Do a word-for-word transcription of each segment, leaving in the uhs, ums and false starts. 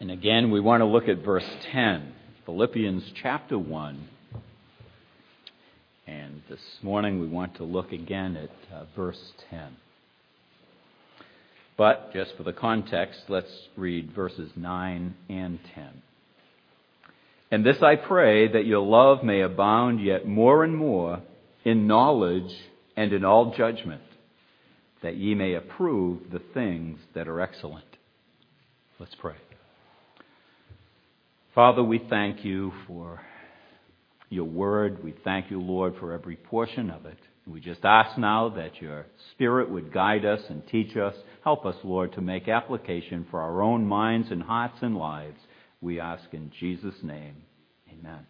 And again, we want to look at verse ten, Philippians chapter one. And this morning we want to look again at uh, verse ten. But just for the context, let's read verses nine and ten. And this I pray, that your love may abound yet more and more in knowledge and in all judgment, that ye may approve the things that are excellent. Let's pray. Father, we thank you for your word. We thank you, Lord, for every portion of it. We just ask now that your Spirit would guide us and teach us. Help us, Lord, to make application for our own minds and hearts and lives. We ask in Jesus' name. Amen.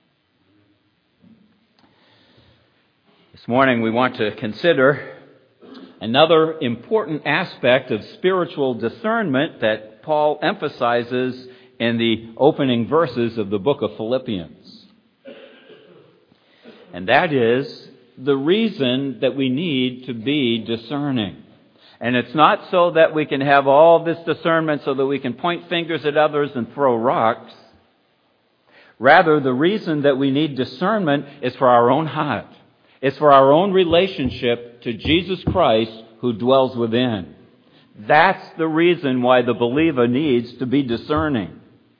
This morning we want to consider another important aspect of spiritual discernment that Paul emphasizes in the opening verses of the book of Philippians. And that is the reason that we need to be discerning. And it's not so that we can have all this discernment so that we can point fingers at others and throw rocks. Rather, the reason that we need discernment is for our own heart. It's for our own relationship to Jesus Christ who dwells within. That's the reason why the believer needs to be discerning.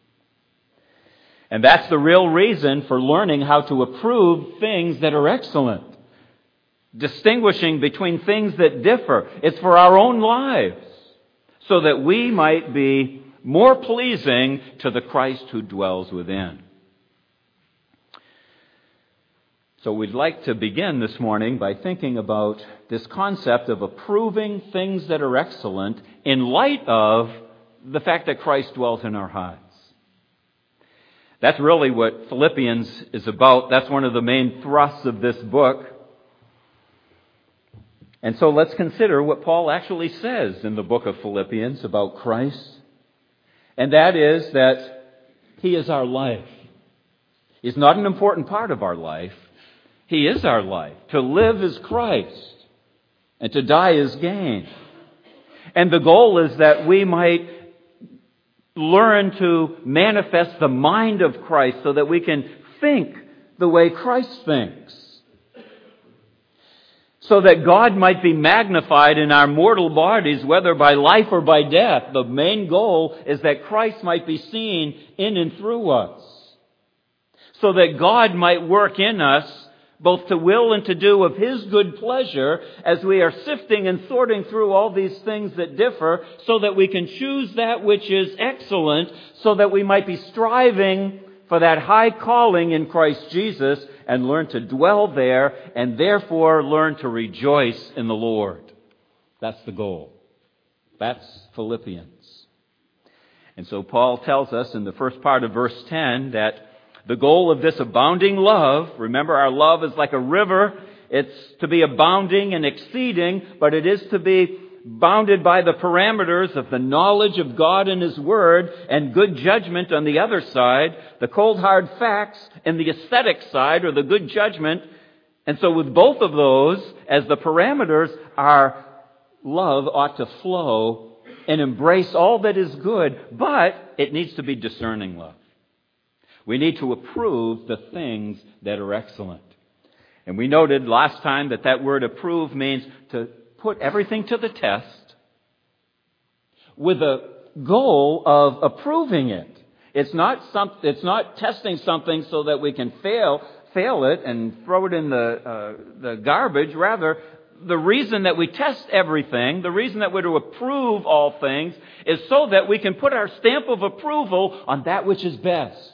And that's the real reason for learning how to approve things that are excellent. Distinguishing between things that differ. It's for our own lives, so that we might be more pleasing to the Christ who dwells within. So we'd like to begin this morning by thinking about this concept of approving things that are excellent in light of the fact that Christ dwells in our hearts. That's really what Philippians is about. That's one of the main thrusts of this book. And so let's consider what Paul actually says in the book of Philippians about Christ. And that is that He is our life. He's not an important part of our life. He is our life. To live is Christ, and to die is gain. And the goal is that we might learn to manifest the mind of Christ so that we can think the way Christ thinks. So that God might be magnified in our mortal bodies, whether by life or by death. The main goal is that Christ might be seen in and through us. So that God might work in us both to will and to do of His good pleasure as we are sifting and sorting through all these things that differ, so that we can choose that which is excellent, so that we might be striving for that high calling in Christ Jesus and learn to dwell there and therefore learn to rejoice in the Lord. That's the goal. That's Philippians. And so Paul tells us in the first part of verse ten that the goal of this abounding love, remember our love is like a river, it's to be abounding and exceeding, but it is to be bounded by the parameters of the knowledge of God and His Word and good judgment on the other side, the cold hard facts and the aesthetic side or the good judgment. And so with both of those as the parameters, our love ought to flow and embrace all that is good, but it needs to be discerning love. We need to approve the things that are excellent. And we noted last time that that word approve means to put everything to the test with a goal of approving it. It's not some, it's not testing something so that we can fail fail it and throw it in the uh, the garbage. Rather, the reason that we test everything, the reason that we're to approve all things, is so that we can put our stamp of approval on that which is best.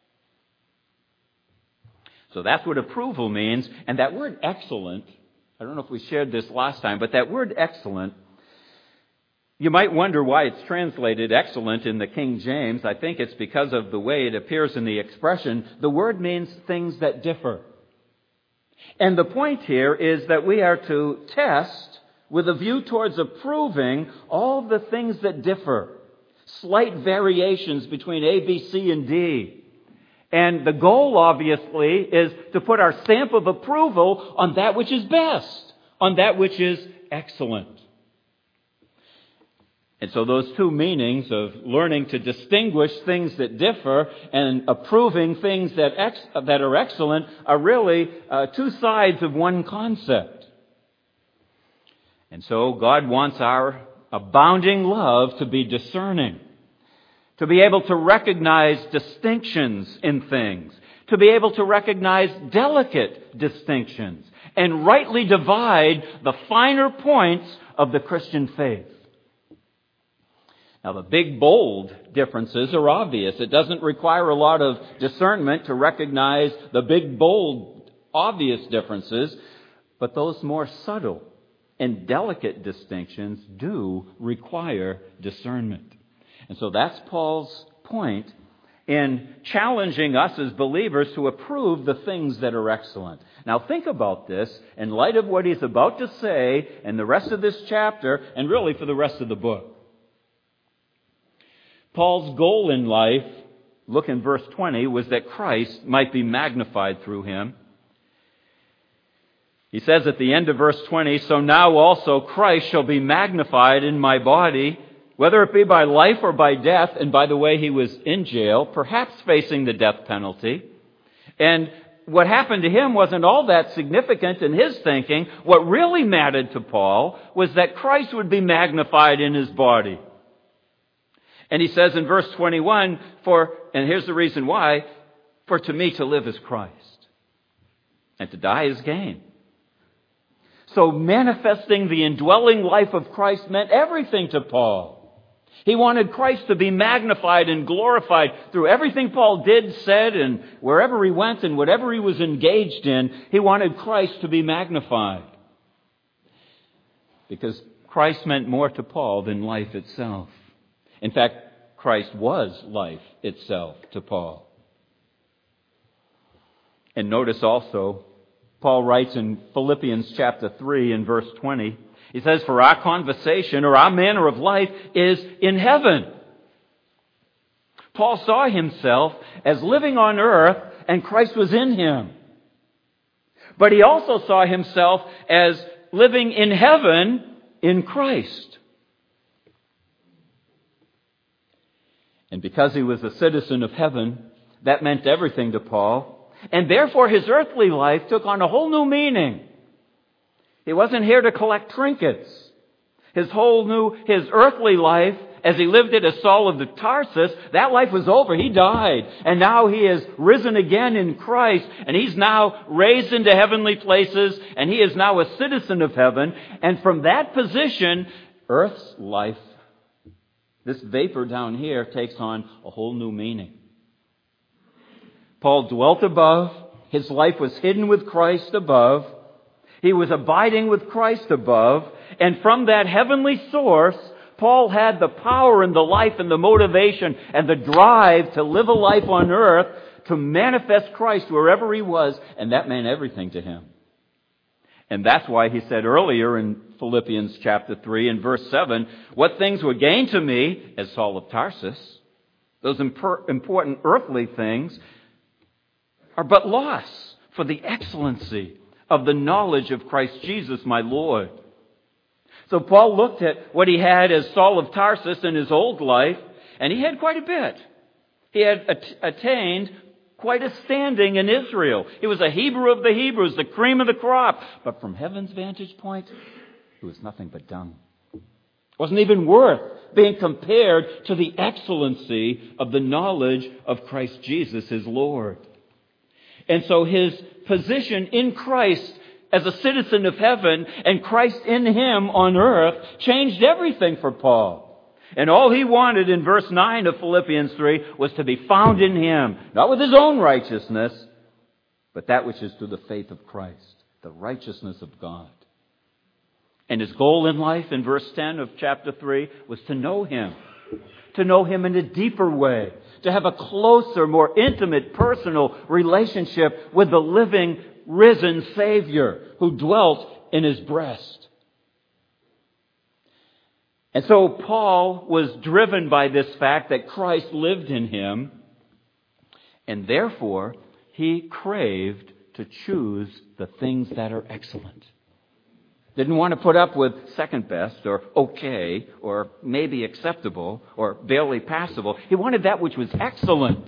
So that's what approval means. And that word excellent, I don't know if we shared this last time, but that word excellent, you might wonder why it's translated excellent in the King James. I think it's because of the way it appears in the expression. The word means things that differ. And the point here is that we are to test with a view towards approving all the things that differ. Slight variations between A, B, C, and D. And the goal, obviously, is to put our stamp of approval on that which is best, on that which is excellent. And so those two meanings of learning to distinguish things that differ and approving things that ex- that are excellent are really uh, two sides of one concept. And so God wants our abounding love to be discerning, to be able to recognize distinctions in things, to be able to recognize delicate distinctions, and rightly divide the finer points of the Christian faith. Now, the big, bold differences are obvious. It doesn't require a lot of discernment to recognize the big, bold, obvious differences, but those more subtle and delicate distinctions do require discernment. And so that's Paul's point in challenging us as believers to approve the things that are excellent. Now think about this in light of what he's about to say in the rest of this chapter and really for the rest of the book. Paul's goal in life, look in verse twenty, was that Christ might be magnified through him. He says at the end of verse twenty, "So now also Christ shall be magnified in my body, whether it be by life or by death." And by the way, he was in jail, perhaps facing the death penalty. And what happened to him wasn't all that significant in his thinking. What really mattered to Paul was that Christ would be magnified in his body. And he says in verse twenty-one, "For," and here's the reason why, "for to me to live is Christ, and to die is gain." So manifesting the indwelling life of Christ meant everything to Paul. He wanted Christ to be magnified and glorified through everything Paul did, said, and wherever he went and whatever he was engaged in, he wanted Christ to be magnified. Because Christ meant more to Paul than life itself. In fact, Christ was life itself to Paul. And notice also, Paul writes in Philippians chapter three and verse twenty, he says, "For our conversation or our manner of life is in heaven." Paul saw himself as living on earth and Christ was in him. But he also saw himself as living in heaven in Christ. And because he was a citizen of heaven, that meant everything to Paul. And therefore his earthly life took on a whole new meaning. He wasn't here to collect trinkets. His whole new, his earthly life, as he lived it as Saul of the Tarsus, that life was over. He died. And now he is risen again in Christ. And he's now raised into heavenly places. And he is now a citizen of heaven. And from that position, earth's life, this vapor down here, takes on a whole new meaning. Paul dwelt above. His life was hidden with Christ above. He was abiding with Christ above. And from that heavenly source, Paul had the power and the life and the motivation and the drive to live a life on earth to manifest Christ wherever he was. And that meant everything to him. And that's why he said earlier in Philippians chapter three and verse seven, "What things were gain to me as Saul of Tarsus, those important earthly things, are but loss for the excellency of the knowledge of Christ Jesus my Lord." So Paul looked at what he had as Saul of Tarsus in his old life, and he had quite a bit. He had at- attained quite a standing in Israel. He was a Hebrew of the Hebrews, the cream of the crop. But from heaven's vantage point, it was nothing but dung. It wasn't even worth being compared to the excellency of the knowledge of Christ Jesus, his Lord. And so his position in Christ as a citizen of heaven and Christ in him on earth changed everything for Paul. And all he wanted in verse nine of Philippians three was to be found in him, not with his own righteousness, but that which is through the faith of Christ, the righteousness of God. And his goal in life in verse ten of chapter three was to know him, to know him in a deeper way, to have a closer, more intimate, personal relationship with the living, risen Savior who dwelt in his breast. And so Paul was driven by this fact that Christ lived in him, and therefore he craved to choose the things that are excellent. Didn't want to put up with second best or okay or maybe acceptable or barely passable. He wanted that which was excellent.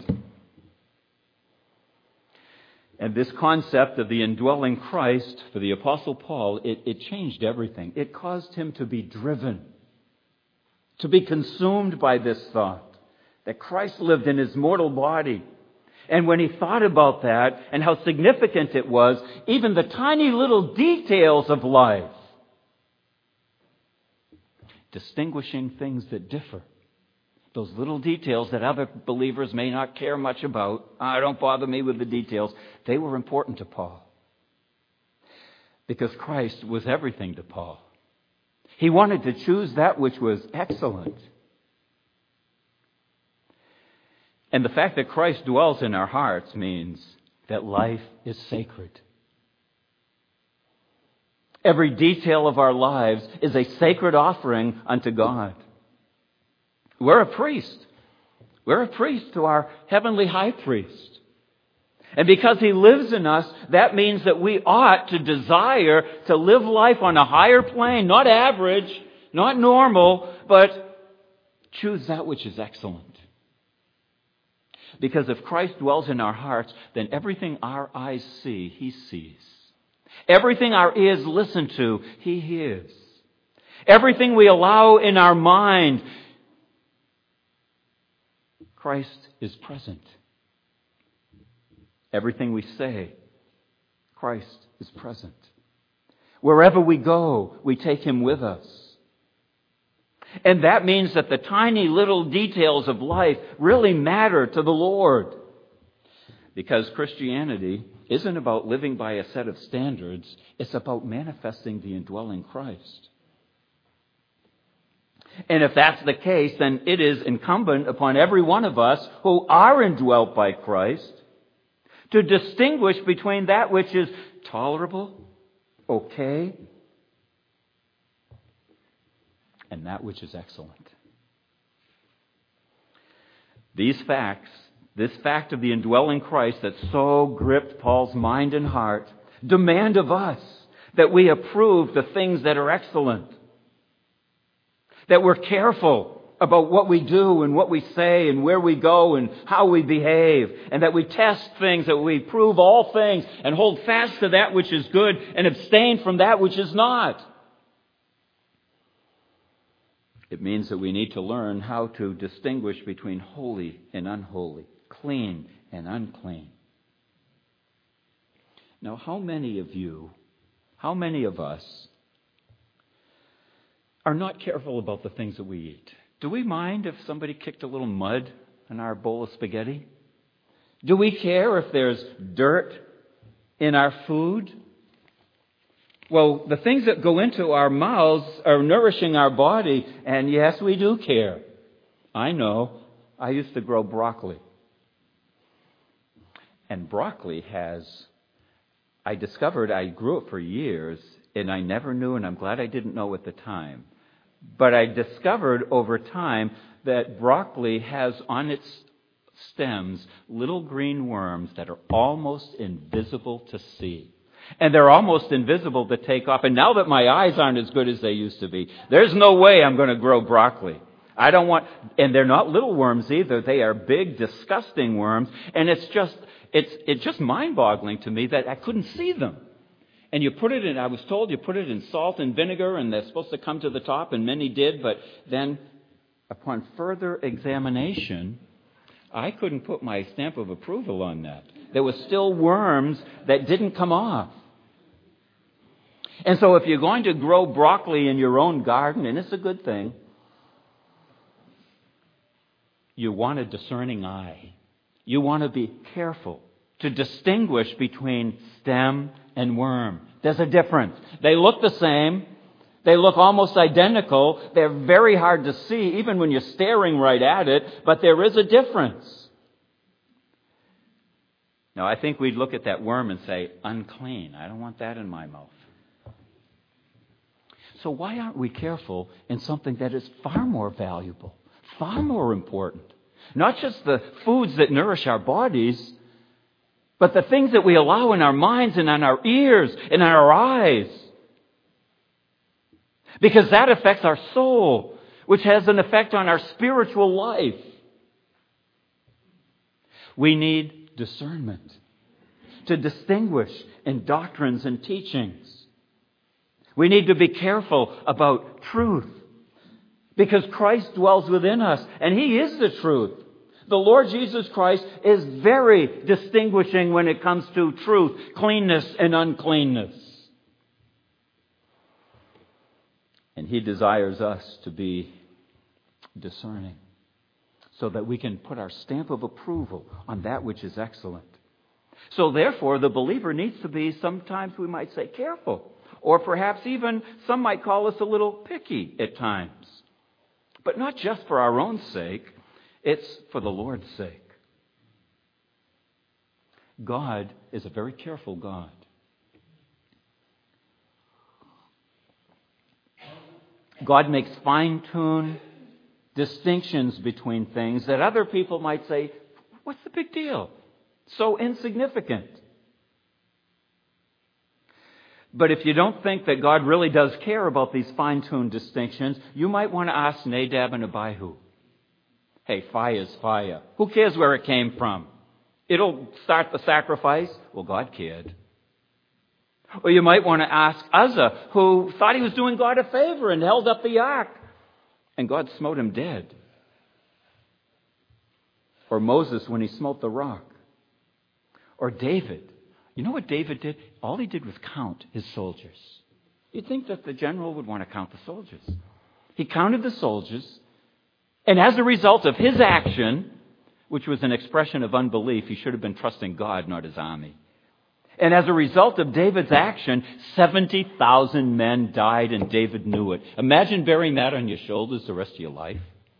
And this concept of the indwelling Christ for the Apostle Paul, it, it changed everything. It caused him to be driven, to be consumed by this thought that Christ lived in his mortal body. And when he thought about that and how significant it was, even the tiny little details of life, distinguishing things that differ, those little details that other believers may not care much about, ah, don't bother me with the details, they were important to Paul. Because Christ was everything to Paul. He wanted to choose that which was excellent. And the fact that Christ dwells in our hearts means that life is sacred. Every detail of our lives is a sacred offering unto God. We're a priest. We're a priest to our heavenly high priest. And because he lives in us, that means that we ought to desire to live life on a higher plane, not average, not normal, but choose that which is excellent. Because if Christ dwells in our hearts, then everything our eyes see, he sees. Everything our ears listen to, he hears. Everything we allow in our mind, Christ is present. Everything we say, Christ is present. Wherever we go, we take him with us. And that means that the tiny little details of life really matter to the Lord. Because Christianity isn't about living by a set of standards. It's about manifesting the indwelling Christ. And if that's the case, then it is incumbent upon every one of us who are indwelt by Christ to distinguish between that which is tolerable, okay, and that which is excellent. These facts, this fact of the indwelling Christ that so gripped Paul's mind and heart, demand of us that we approve the things that are excellent. That we're careful about what we do and what we say and where we go and how we behave. And that we test things, that we prove all things and hold fast to that which is good and abstain from that which is not. It means that we need to learn how to distinguish between holy and unholy, clean and unclean. Now, how many of you, how many of us are not careful about the things that we eat? Do we mind if somebody kicked a little mud in our bowl of spaghetti? Do we care if there's dirt in our food? Well, the things that go into our mouths are nourishing our body, and yes, we do care. I know. I used to grow broccoli. And broccoli has, I discovered, I grew it for years, and I never knew, and I'm glad I didn't know at the time. But I discovered over time that broccoli has on its stems little green worms that are almost invisible to see. And they're almost invisible to take off. And now that my eyes aren't as good as they used to be, there's no way I'm going to grow broccoli. I don't want, and they're not little worms either. They are big, disgusting worms. And it's just, it's, it's just mind-boggling to me that I couldn't see them. And you put it in, I was told you put it in salt and vinegar and they're supposed to come to the top, and many did, but then upon further examination, I couldn't put my stamp of approval on that. There were still worms that didn't come off. And so if you're going to grow broccoli in your own garden, and it's a good thing, you want a discerning eye. You want to be careful to distinguish between stem and worm. There's a difference. They look the same. They look almost identical. They're very hard to see, even when you're staring right at it, but there is a difference. Now, I think we'd look at that worm and say, unclean. I don't want that in my mouth. So why aren't we careful in something that is far more valuable, far more important? Not just the foods that nourish our bodies, but the things that we allow in our minds and in our ears and in our eyes. Because that affects our soul, which has an effect on our spiritual life. We need discernment to distinguish in doctrines and teachings. We need to be careful about truth, because Christ dwells within us, and He is the truth. The Lord Jesus Christ is very distinguishing when it comes to truth, cleanness, and uncleanness. And He desires us to be discerning so that we can put our stamp of approval on that which is excellent. So therefore, the believer needs to be, sometimes we might say, careful. Or perhaps even some might call us a little picky at times. But not just for our own sake, it's for the Lord's sake. God is a very careful God. God makes fine-tuned distinctions between things that other people might say, what's the big deal? So insignificant. But if you don't think that God really does care about these fine-tuned distinctions, you might want to ask Nadab and Abihu. Hey, fire is fire. Who cares where it came from? It'll start the sacrifice. Well, God cared. Or you might want to ask Uzzah, who thought he was doing God a favor and held up the ark, and God smote him dead. Or Moses when he smote the rock. Or David. You know what David did? All he did was count his soldiers. You'd think that the general would want to count the soldiers. He counted the soldiers, and as a result of his action, which was an expression of unbelief, he should have been trusting God, not his army. And as a result of David's action, seventy thousand men died, and David knew it. Imagine bearing that on your shoulders the rest of your life.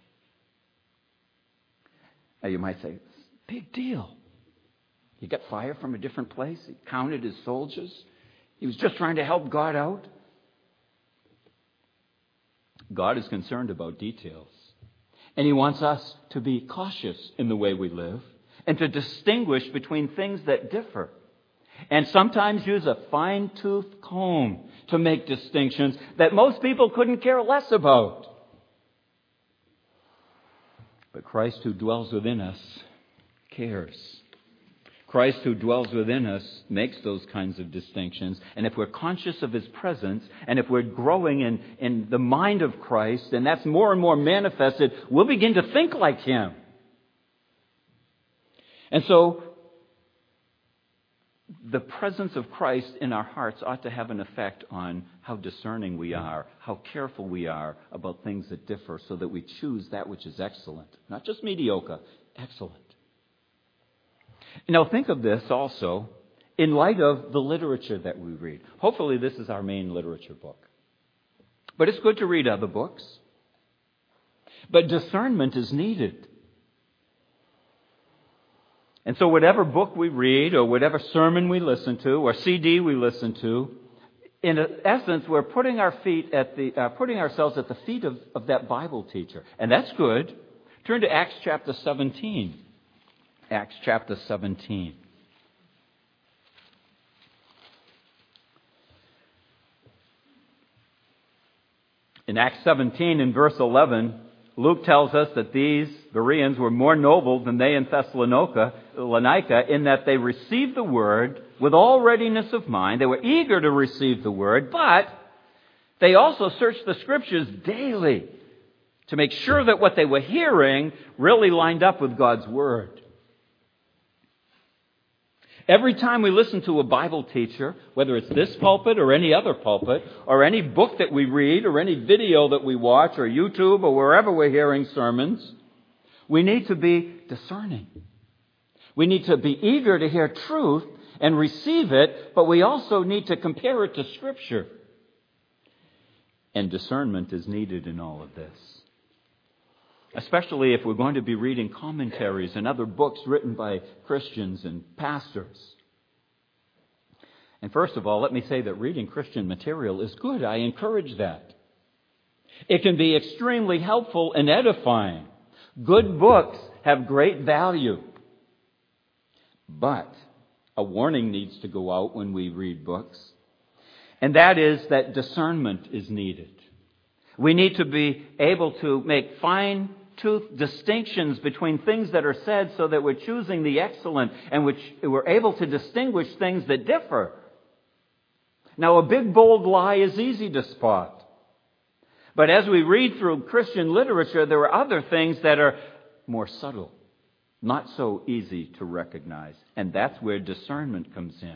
Now you might say, big deal. He got fire from a different place. He counted his soldiers. He was just trying to help God out. God is concerned about details. And He wants us to be cautious in the way we live and to distinguish between things that differ. And sometimes use a fine-tooth comb to make distinctions that most people couldn't care less about. But Christ who dwells within us cares. Christ who dwells within us makes those kinds of distinctions. And if we're conscious of His presence, and if we're growing in, in the mind of Christ, and that's more and more manifested, we'll begin to think like Him. And so, the presence of Christ in our hearts ought to have an effect on how discerning we are, how careful we are about things that differ, so that we choose that which is excellent. Not just mediocre, excellent. Now think of this also in light of the literature that we read. Hopefully this is our main literature book. But it's good to read other books. But discernment is needed. And so whatever book we read, or whatever sermon we listen to, or C D we listen to, in essence, we're putting our feet at the, uh, putting ourselves at the feet of, of that Bible teacher. And that's good. Turn to Acts chapter seventeen. Acts chapter seventeen. In Acts seventeen, in verse eleven, Luke tells us that these Bereans were more noble than they in Thessalonica, in that they received the word with all readiness of mind. They were eager to receive the word, but they also searched the Scriptures daily to make sure that what they were hearing really lined up with God's word. Every time we listen to a Bible teacher, whether it's this pulpit or any other pulpit, or any book that we read, or any video that we watch, or YouTube, or wherever we're hearing sermons, we need to be discerning. We need to be eager to hear truth and receive it, but we also need to compare it to Scripture. And discernment is needed in all of this. Especially if we're going to be reading commentaries and other books written by Christians and pastors. And first of all, let me say that reading Christian material is good. I encourage that. It can be extremely helpful and edifying. Good books have great value. But a warning needs to go out when we read books. And that is that discernment is needed. We need to be able to make fine-tooth distinctions between things that are said so that we're choosing the excellent and which we're able to distinguish things that differ. Now, a big, bold lie is easy to spot. But as we read through Christian literature, there are other things that are more subtle, not so easy to recognize. And that's where discernment comes in.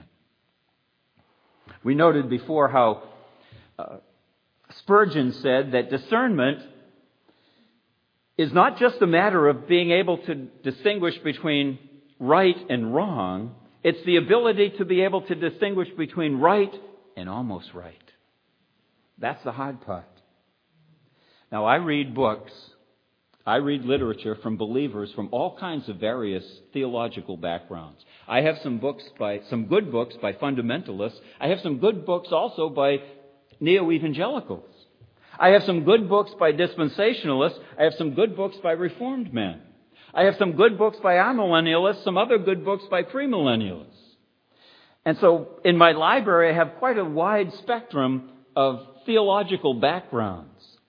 We noted before how uh, Spurgeon said that discernment is not just a matter of being able to distinguish between right and wrong. It's the ability to be able to distinguish between right and almost right. That's the hard part. Now, I read books, I read literature from believers from all kinds of various theological backgrounds. I have some books by, some good books by fundamentalists. I have some good books also by neo-evangelicals. I have some good books by dispensationalists. I have some good books by Reformed men. I have some good books by amillennialists, some other good books by premillennialists. And so in my library, I have quite a wide spectrum of theological backgrounds.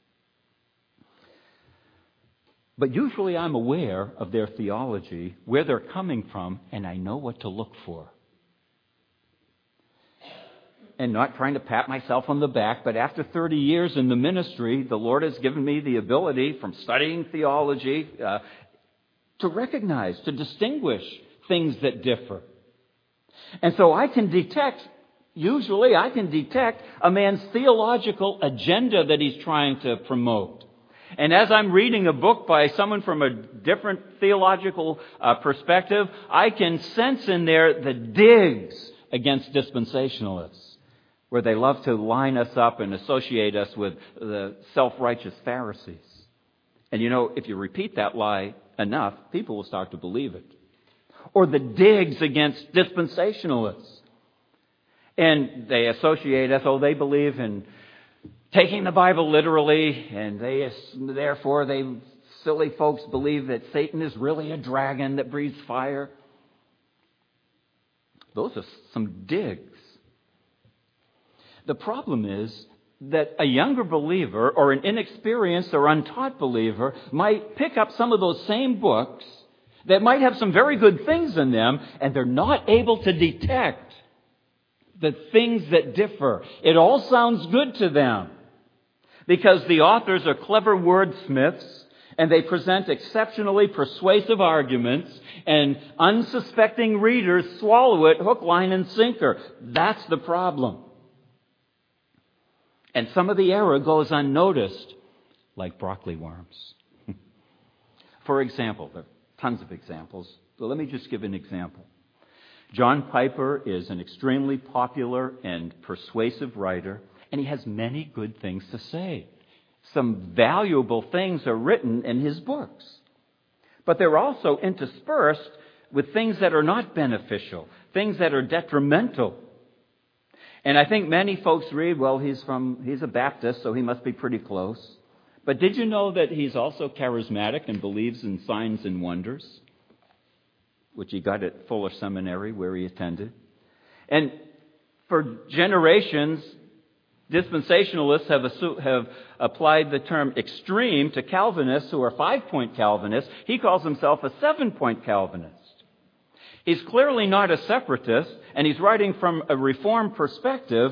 But usually I'm aware of their theology, where they're coming from, and I know what to look for. And not trying to pat myself on the back, but after thirty years in the ministry, the Lord has given me the ability from studying theology uh, to recognize, to distinguish things that differ. And so I can detect, usually I can detect a man's theological agenda that he's trying to promote. And as I'm reading a book by someone from a different theological uh, perspective, I can sense in there the digs against dispensationalists, where they love to line us up and associate us with the self-righteous Pharisees. And you know, if you repeat that lie enough, people will start to believe it. Or the digs against dispensationalists. And they associate us, oh, they believe in taking the Bible literally, and they therefore they silly folks believe that Satan is really a dragon that breathes fire. Those are some digs. The problem is that a younger believer or an inexperienced or untaught believer might pick up some of those same books that might have some very good things in them, and they're not able to detect the things that differ. It all sounds good to them because the authors are clever wordsmiths and they present exceptionally persuasive arguments, and unsuspecting readers swallow it hook, line, and sinker. That's the problem. And some of the error goes unnoticed, like broccoli worms. For example, there are tons of examples, but let me just give an example. John Piper is an extremely popular and persuasive writer, and he has many good things to say. Some valuable things are written in his books. But they're also interspersed with things that are not beneficial, things that are detrimental. And I think many folks read, well, he's from he's a Baptist, so he must be pretty close. But did you know that he's also charismatic and believes in signs and wonders, which he got at Fuller Seminary, where he attended? And for generations, dispensationalists have, assu- have applied the term extreme to Calvinists who are five-point Calvinists. He calls himself a seven-point Calvinist. He's clearly not a separatist, and he's writing from a Reformed perspective,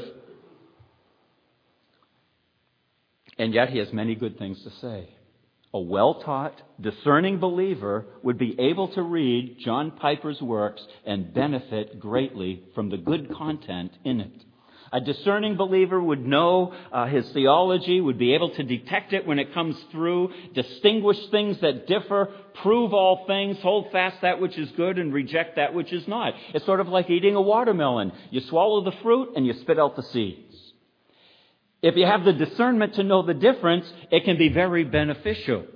and yet he has many good things to say. A well-taught, discerning believer would be able to read John Piper's works and benefit greatly from the good content in it. A discerning believer would know uh, his theology, would be able to detect it when it comes through, distinguish things that differ, prove all things, hold fast that which is good, and reject that which is not. It's sort of like eating a watermelon. You swallow the fruit and you spit out the seeds. If you have the discernment to know the difference, it can be very beneficial.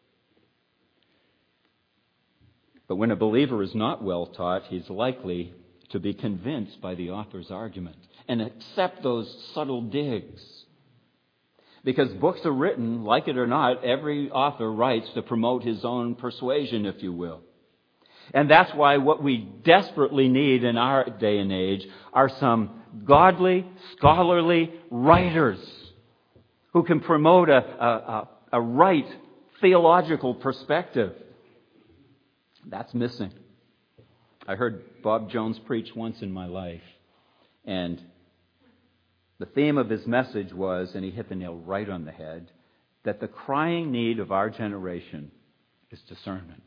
But when a believer is not well taught, he's likely to be convinced by the author's argument and accept those subtle digs. Because books are written, like it or not, every author writes to promote his own persuasion, if you will. And that's why what we desperately need in our day and age are some godly, scholarly writers who can promote a, a, a, a right theological perspective. That's missing. I heard Bob Jones preach once in my life, and the theme of his message was, and he hit the nail right on the head, that the crying need of our generation is discernment.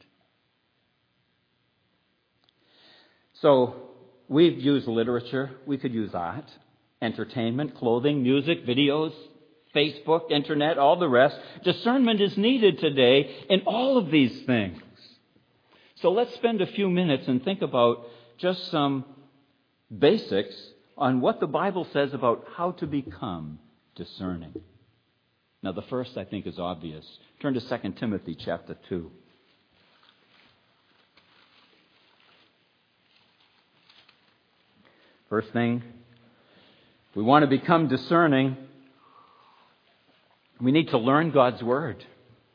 So, we've used literature, we could use art, entertainment, clothing, music, videos, Facebook, internet, all the rest. Discernment is needed today in all of these things. So let's spend a few minutes and think about just some basics on what the Bible says about how to become discerning. Now, the first, I think, is obvious. Turn to Second Timothy chapter two. First thing, if we want to become discerning, we need to learn God's Word.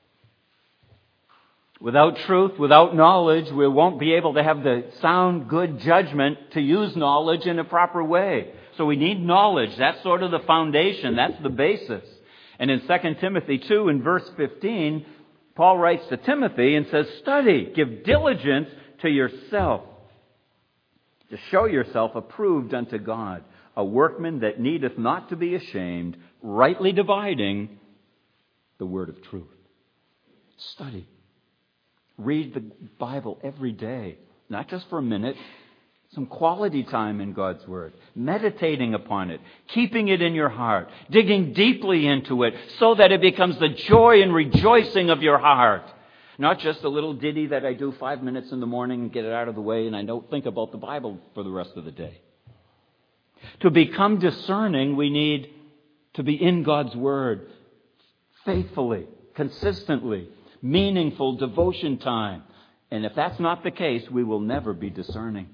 Without truth, without knowledge, we won't be able to have the sound, good judgment to use knowledge in a proper way. So we need knowledge. That's sort of the foundation. That's the basis. And in Second Timothy two, in verse fifteen, Paul writes to Timothy and says, "Study, give diligence to yourself, to show yourself approved unto God, a workman that needeth not to be ashamed, rightly dividing the word of truth." Study. Read the Bible every day, not just for a minute, some quality time in God's Word, meditating upon it, keeping it in your heart, digging deeply into it so that it becomes the joy and rejoicing of your heart. Not just a little ditty that I do five minutes in the morning and get it out of the way and I don't think about the Bible for the rest of the day. To become discerning, we need to be in God's Word faithfully, consistently. Meaningful devotion time. And if that's not the case, we will never be discerning.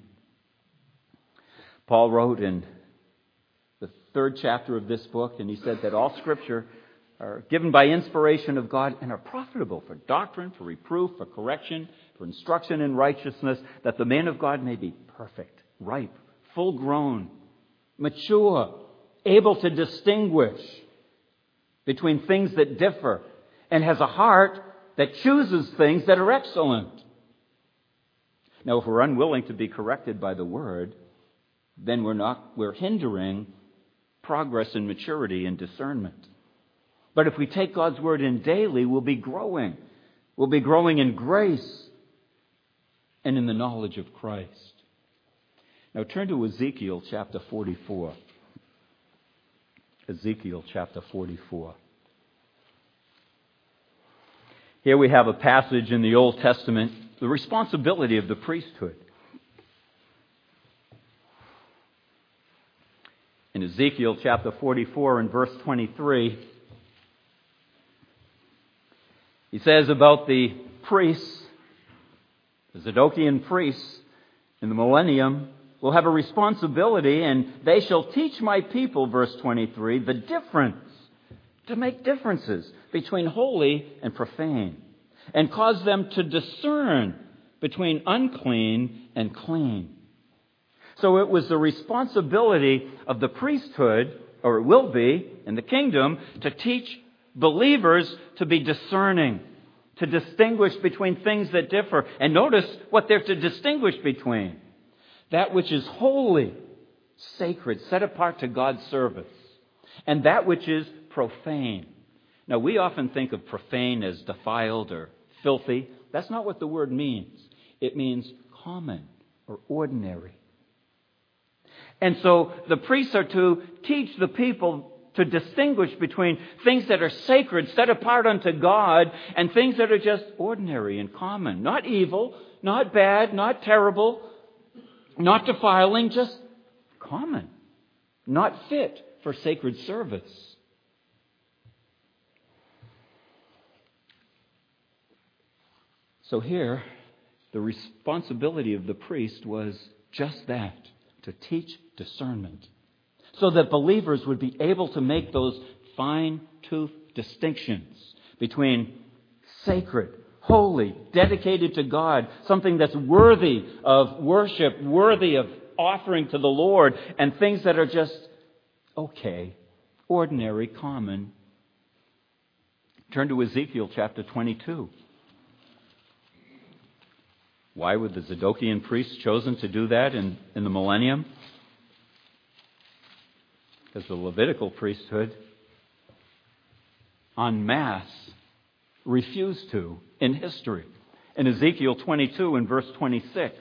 Paul wrote in the third chapter of this book, and he said that all Scripture are given by inspiration of God and are profitable for doctrine, for reproof, for correction, for instruction in righteousness, that the man of God may be perfect, ripe, full grown, mature, able to distinguish between things that differ, and has a heart that chooses things that are excellent. Now, if we're unwilling to be corrected by the Word, then we're not, we're hindering progress and maturity and discernment. But if we take God's Word in daily, we'll be growing. We'll be growing in grace and in the knowledge of Christ. Now turn to Ezekiel chapter forty-four. Ezekiel chapter forty-four. Here we have a passage in the Old Testament, the responsibility of the priesthood. In Ezekiel chapter forty-four and verse twenty-three, he says about the priests, the Zadokian priests in the millennium will have a responsibility, and they shall teach my people, verse twenty-three, the difference, to make differences between holy and profane, and cause them to discern between unclean and clean. So it was the responsibility of the priesthood, or it will be in the kingdom, to teach believers to be discerning, to distinguish between things that differ. And notice what they're to distinguish between. That which is holy, sacred, set apart to God's service, and that which is profane. Now, we often think of profane as defiled or filthy. That's not what the word means. It means common or ordinary. And so the priests are to teach the people to distinguish between things that are sacred, set apart unto God, and things that are just ordinary and common. Not evil, not bad, not terrible, not defiling, just common. Not fit for sacred service. So here, the responsibility of the priest was just that, to teach discernment, so that believers would be able to make those fine-toothed distinctions between sacred, holy, dedicated to God, something that's worthy of worship, worthy of offering to the Lord, and things that are just okay, ordinary, common, Turn to Ezekiel chapter twenty-two. Why were the Zadokian priests chosen to do that in, in the millennium? Because the Levitical priesthood en masse refused to in history. In Ezekiel twenty-two and verse twenty-six,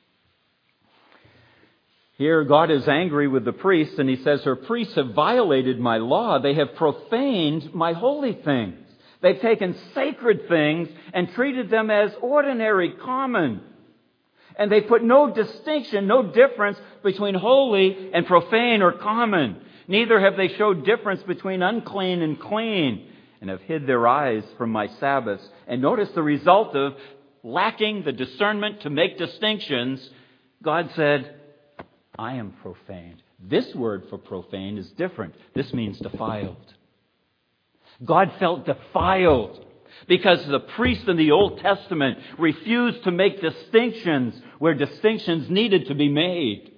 here God is angry with the priests, and he says, her priests have violated my law. They have profaned my holy things. They've taken sacred things and treated them as ordinary, common. And they put no distinction, no difference between holy and profane or common. Neither have they showed difference between unclean and clean, and have hid their eyes from my Sabbaths. And notice the result of lacking the discernment to make distinctions. God said, I am profaned. This word for profane is different. This means defiled. God felt defiled because the priests in the Old Testament refused to make distinctions where distinctions needed to be made.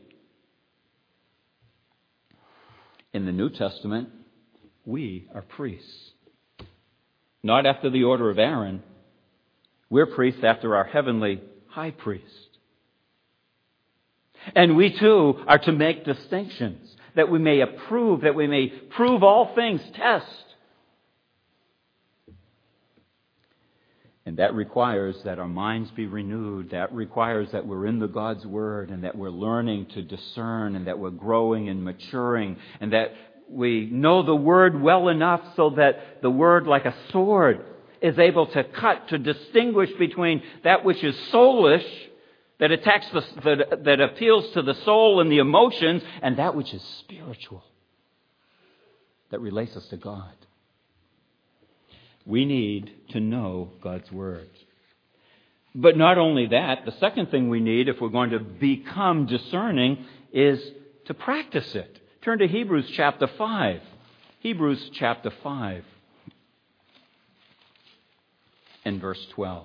In the New Testament, we are priests. Not after the order of Aaron. We're priests after our heavenly high priest. And we too are to make distinctions, that we may approve, that we may prove all things, test. And that requires that our minds be renewed. That requires that we're in the God's Word, and that we're learning to discern, and that we're growing and maturing, and that we know the Word well enough so that the Word, like a sword, is able to cut, to distinguish between that which is soulish, that attacks the, that, that appeals to the soul and the emotions, and that which is spiritual, that relates us to God. We need to know God's Word. But not only that, the second thing we need if we're going to become discerning is to practice it. Turn to Hebrews chapter five. Hebrews chapter five and verse twelve.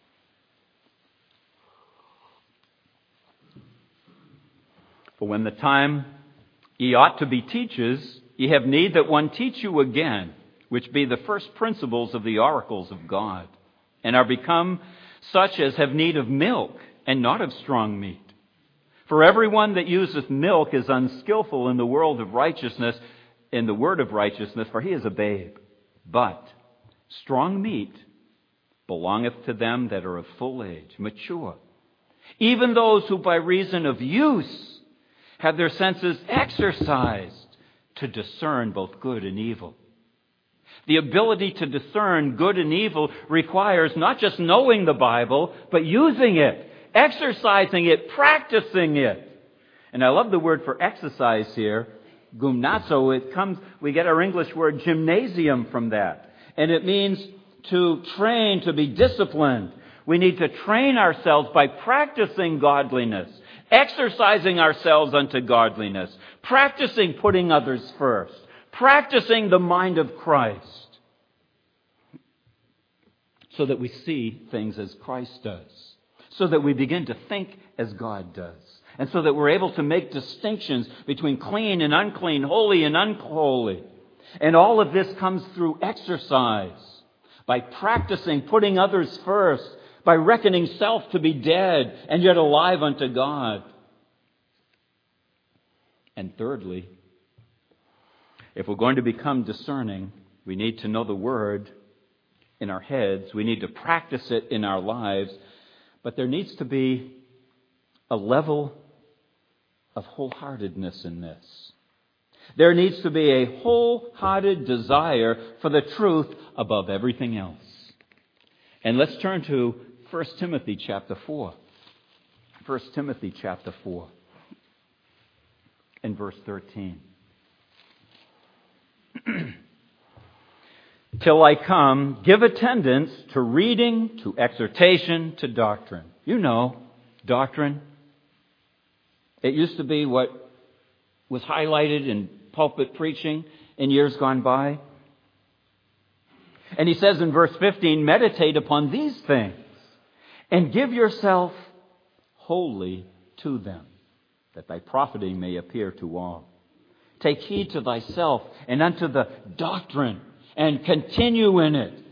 For when the time ye ought to be teachers, ye have need that one teach you again, which be the first principles of the oracles of God, and are become such as have need of milk, and not of strong meat. For everyone that useth milk is unskillful in the world of righteousness, in the word of righteousness, for he is a babe. But strong meat belongeth to them that are of full age, mature, even those who by reason of use have their senses exercised to discern both good and evil. The ability to discern good and evil requires not just knowing the Bible, but using it, exercising it, practicing it. And I love the word for exercise here, gymnazo. It comes, we get our English word gymnasium from that. And it means to train, to be disciplined. We need to train ourselves by practicing godliness, exercising ourselves unto godliness, practicing putting others first, practicing the mind of Christ, so that we see things as Christ does, so that we begin to think as God does, and so that we're able to make distinctions between clean and unclean, holy and unholy. And all of this comes through exercise, by practicing putting others first, by reckoning self to be dead and yet alive unto God. And thirdly, if we're going to become discerning, we need to know the Word in our heads. We need to practice it in our lives. But there needs to be a level of wholeheartedness in this. There needs to be a wholehearted desire for the truth above everything else. And let's turn to First Timothy chapter four. First Timothy chapter four and verse thirteen. Till I come, give attendance to reading, to exhortation, to doctrine. You know, doctrine. It used to be what was highlighted in pulpit preaching in years gone by. And he says in verse fifteen, meditate upon these things and give yourself wholly to them, that thy profiting may appear to all. Take heed to thyself and unto the doctrine, and continue in it,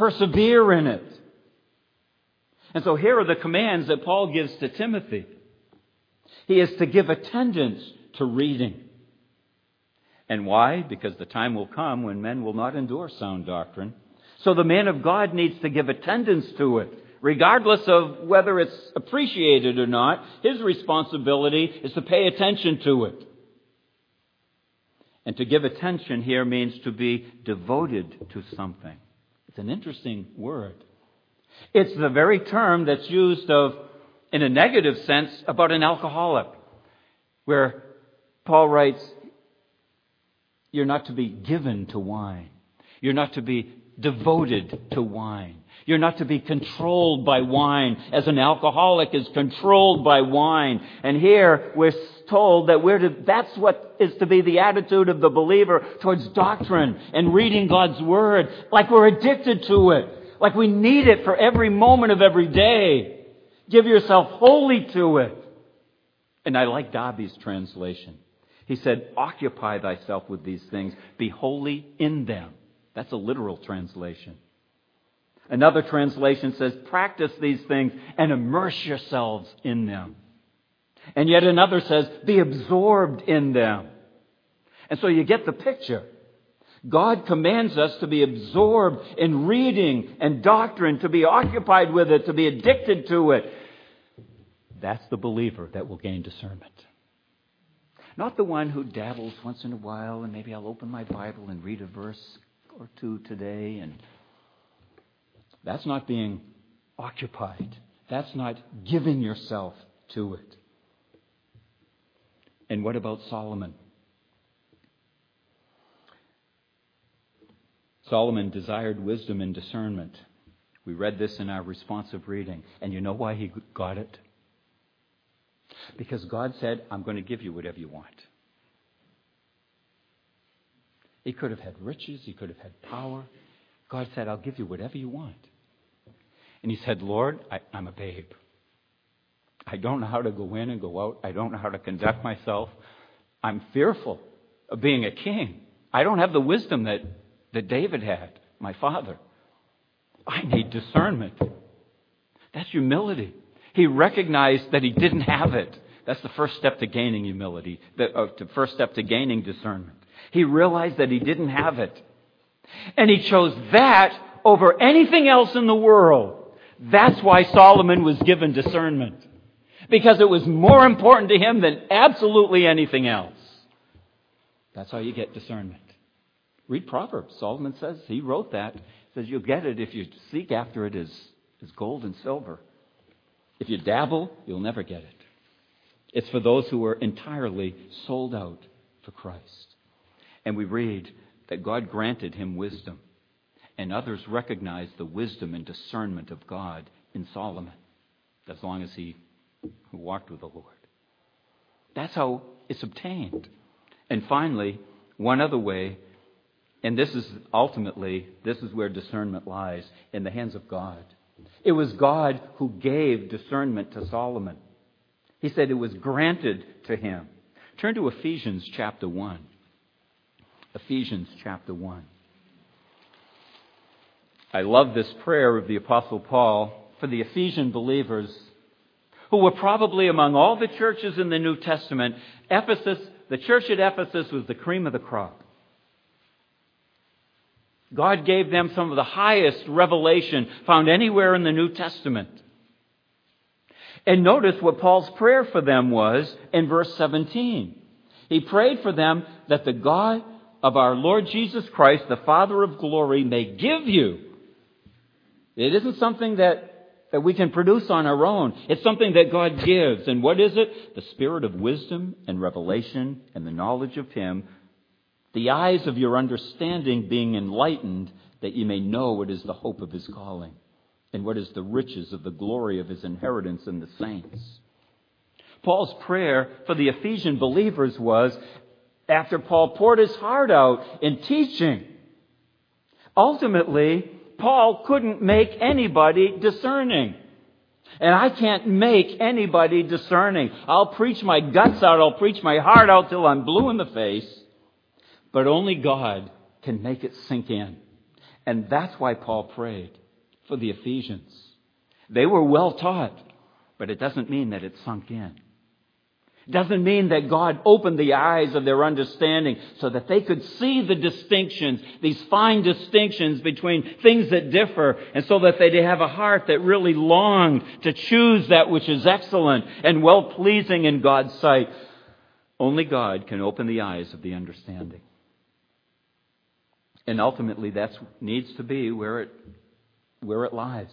Persevere in it. And so here are the commands that Paul gives to Timothy. He is to give attendance to reading. And why? Because the time will come when men will not endure sound doctrine. So the man of God needs to give attendance to it. Regardless of whether it's appreciated or not, his responsibility is to pay attention to it. And to give attention here means to be devoted to something. It's an interesting word. It's the very term that's used of, in a negative sense, about an alcoholic, where Paul writes, you're not to be given to wine. You're not to be devoted to wine. You're not to be controlled by wine as an alcoholic is controlled by wine. And here we're told that we're to, that's what is to be the attitude of the believer towards doctrine and reading God's Word, like we're addicted to it, like we need it for every moment of every day. Give yourself wholly to it. And I like Darby's translation. He said, occupy thyself with these things, be wholly in them. That's a literal translation. Another translation says, practice these things and immerse yourselves in them. And yet another says, be absorbed in them. And so you get the picture. God commands us to be absorbed in reading and doctrine, to be occupied with it, to be addicted to it. That's the believer that will gain discernment. Not the one who dabbles once in a while and maybe I'll open my Bible and read a verse or two today, and that's not being occupied. That's not giving yourself to it. And what about Solomon? Solomon desired wisdom and discernment. We read this in our responsive reading. And you know why he got it? Because God said, I'm going to give you whatever you want. He could have had riches. He could have had power. God said, I'll give you whatever you want. And he said, Lord, I, I'm a babe. I don't know how to go in and go out. I don't know how to conduct myself. I'm fearful of being a king. I don't have the wisdom that, that David had, my father. I need discernment. That's humility. He recognized that he didn't have it. That's the first step to gaining humility, the, uh, the first step to gaining discernment. He realized that he didn't have it. And he chose that over anything else in the world. That's why Solomon was given discernment. Because it was more important to him than absolutely anything else. That's how you get discernment. Read Proverbs. Solomon says, he wrote that. He says, you'll get it if you seek after it as, as gold and silver. If you dabble, you'll never get it. It's for those who are entirely sold out for Christ. And we read that God granted him wisdom. And others recognized the wisdom and discernment of God in Solomon, as long as he walked with the Lord. That's how it's obtained. And finally, one other way, and this is ultimately, this is where discernment lies, in the hands of God. It was God who gave discernment to Solomon. He said it was granted to him. Turn to Ephesians chapter one. Ephesians chapter one. I love this prayer of the Apostle Paul for the Ephesian believers who were probably among all the churches in the New Testament. Ephesus, the church at Ephesus was the cream of the crop. God gave them some of the highest revelation found anywhere in the New Testament. And notice what Paul's prayer for them was in verse seventeen. He prayed for them that the God of our Lord Jesus Christ, the Father of glory, may give you. It isn't something that, that we can produce on our own. It's something that God gives. And what is it? The spirit of wisdom and revelation and the knowledge of Him, the eyes of your understanding being enlightened, that you may know what is the hope of His calling and what is the riches of the glory of His inheritance in the saints. Paul's prayer for the Ephesian believers was, after Paul poured his heart out in teaching, ultimately, Paul couldn't make anybody discerning. And I can't make anybody discerning. I'll preach my guts out, I'll preach my heart out till I'm blue in the face. But only God can make it sink in. And that's why Paul prayed for the Ephesians. They were well taught, but it doesn't mean that it sunk in. It doesn't mean that God opened the eyes of their understanding so that they could see the distinctions, these fine distinctions between things that differ, and so that they'd have a heart that really longed to choose that which is excellent and well-pleasing in God's sight. Only God can open the eyes of the understanding. And ultimately, that needs to be where it, where it lies.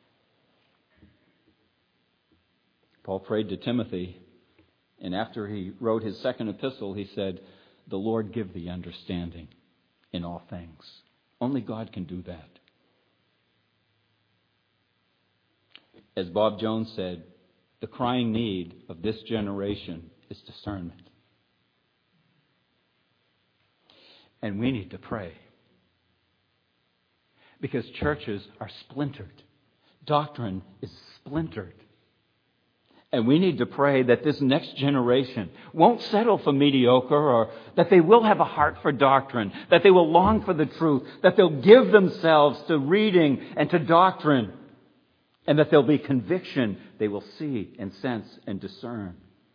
Paul prayed to Timothy, and after he wrote his second epistle, he said, "The Lord give thee understanding in all things." Only God can do that. As Bob Jones said, the crying need of this generation is discernment. And we need to pray. Because churches are splintered. Doctrine is splintered. And we need to pray that this next generation won't settle for mediocre, or that they will have a heart for doctrine, that they will long for the truth, that they'll give themselves to reading and to doctrine, and that there'll be conviction they will see and sense and discern.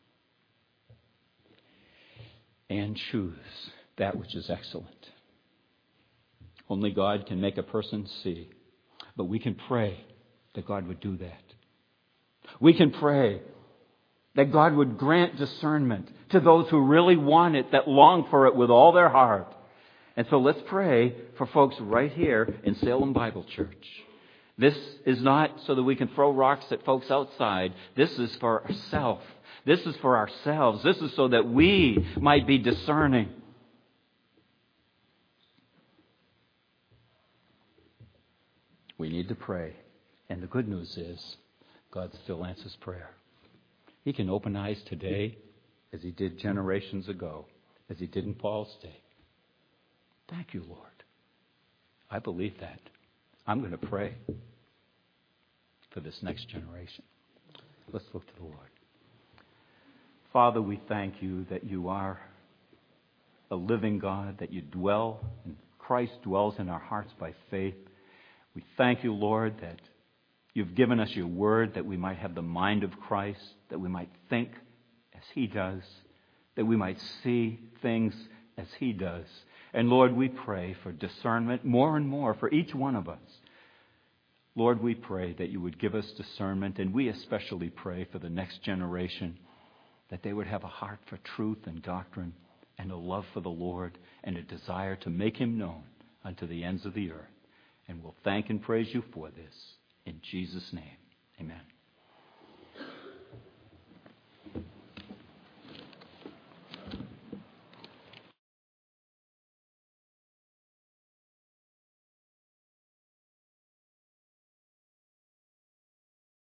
And choose that which is excellent. Only God can make a person see. But we can pray that God would do that. We can pray that God would grant discernment to those who really want it, that long for it with all their heart. And so let's pray for folks right here in Salem Bible Church. This is not so that we can throw rocks at folks outside. This is for ourselves. This is for ourselves. This is so that we might be discerning. We need to pray. And the good news is, God still answers prayer. He can open eyes today as He did generations ago, as He did in Paul's day. Thank you, Lord. I believe that. I'm going to pray for this next generation. Let's look to the Lord. Father, we thank You that You are a living God, that You dwell, and Christ dwells in our hearts by faith. We thank You, Lord, that You've given us Your word, that we might have the mind of Christ, that we might think as He does, that we might see things as He does. And Lord, we pray for discernment more and more for each one of us. Lord, we pray that You would give us discernment, and we especially pray for the next generation, that they would have a heart for truth and doctrine, and a love for the Lord, and a desire to make Him known unto the ends of the earth. And we'll thank and praise You for this. In Jesus' name, amen.